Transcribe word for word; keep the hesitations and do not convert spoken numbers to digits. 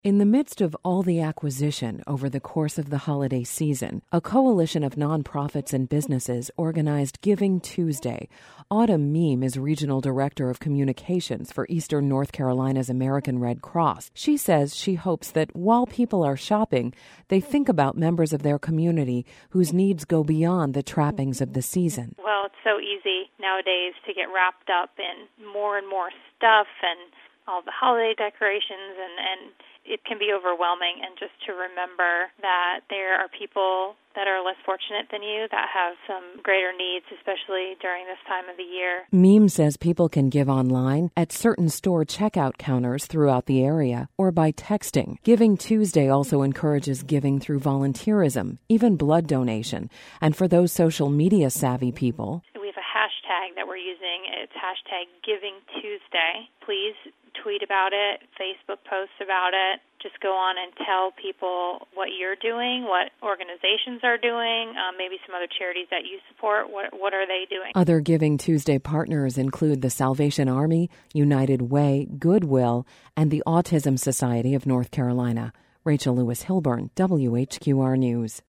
In the midst of all the acquisition over the course of the holiday season, a coalition of nonprofits and businesses organized Giving Tuesday. Autumn Meem is Regional Director of Communications for Eastern North Carolina's American Red Cross. She says she hopes that while people are shopping, they think about members of their community whose needs go beyond the trappings of the season. Well, it's so easy nowadays to get wrapped up in more and more stuff and all the holiday decorations, and, and it can be overwhelming. And just to remember that there are people that are less fortunate than you that have some greater needs, especially during this time of the year. Meem says people can give online, at certain store checkout counters throughout the area, or by texting. Giving Tuesday also encourages giving through volunteerism, even blood donation. And for those social media savvy people, we have a hashtag that we're using. It's hashtag Giving Tuesday. Please tweet about it, Facebook post about it. Just go on and tell people what you're doing, what organizations are doing, um, maybe some other charities that you support. What, what are they doing? Other Giving Tuesday partners include the Salvation Army, United Way, Goodwill, and the Autism Society of North Carolina. Rachel Lewis Hilburn, W H Q R News.